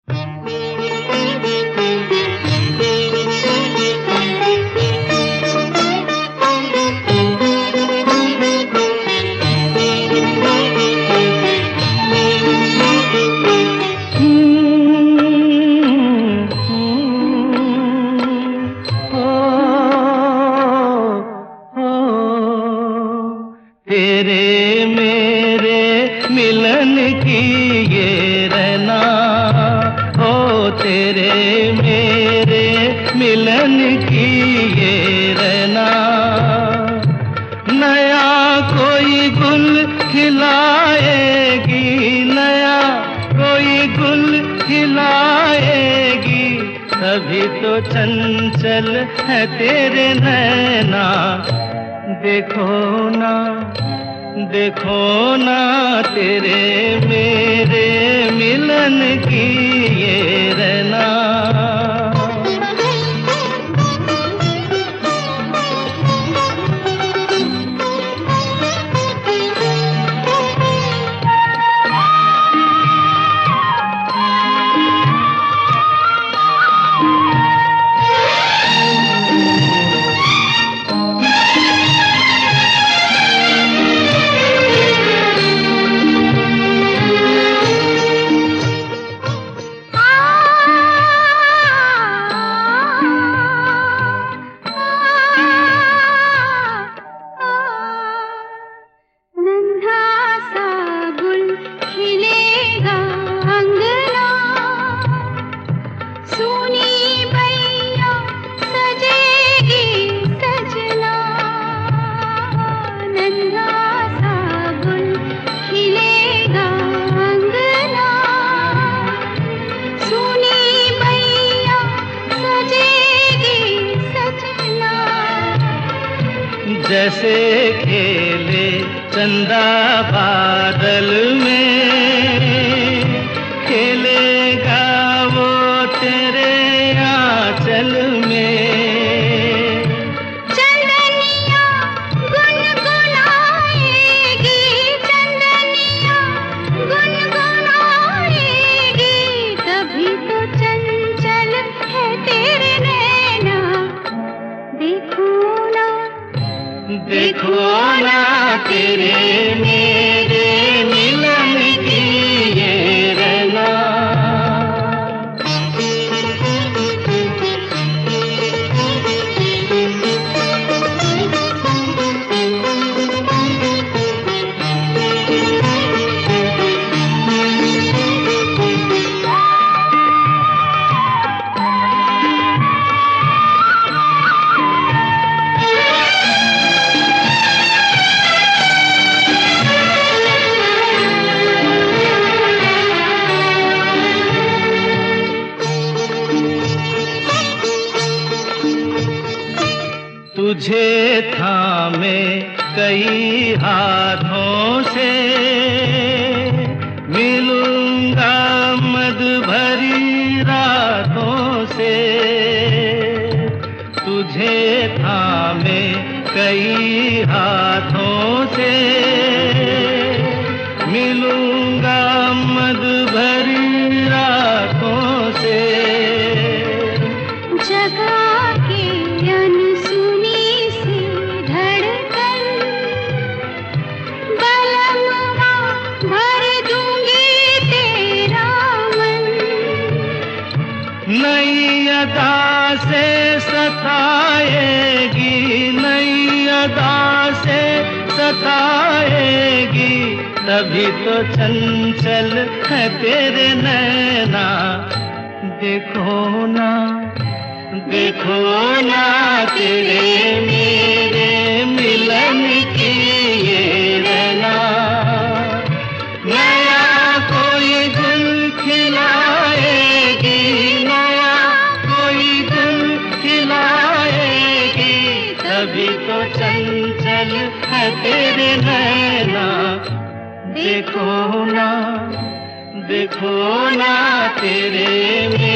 तेरे मेरे मिलन की ये रहना, ओ तेरे मेरे मिलन की ये रहना। नया कोई गुल खिलाएगी, नया कोई गुल खिलाएगी, तभी तो चंचल है तेरे नैना। देखो ना, देखो ना तेरे मेरे मिलन की ये रहना। जैसे खेले चंदा बादल में, खेलेगा वो तेरे आंचल में। चंदनिया गुनगुनाएगी, चंदनिया गुनगुनाएगी, तभी तो चंचल है तेरे नैना। देखो ना, देखो ना तेरे मेरे मिलन की ये रहना। तुझे थामे कई हाथों से, मिलूंगा मद भरी रातों से। तुझे थामे कई हाथों से, मिलूंगा मद भरी रातों से। जगा के नई अदा से सताएगी, नई अदा से सताएगी, तभी तो चंचल है तेरे नैना। देखो ना, देखो ना तेरे मेरे मिलन की ये रहना। नया कोई गुल खिलाएगी, तभी तो चंचल है तेरे नैना। देखो ना, देखो ना तेरे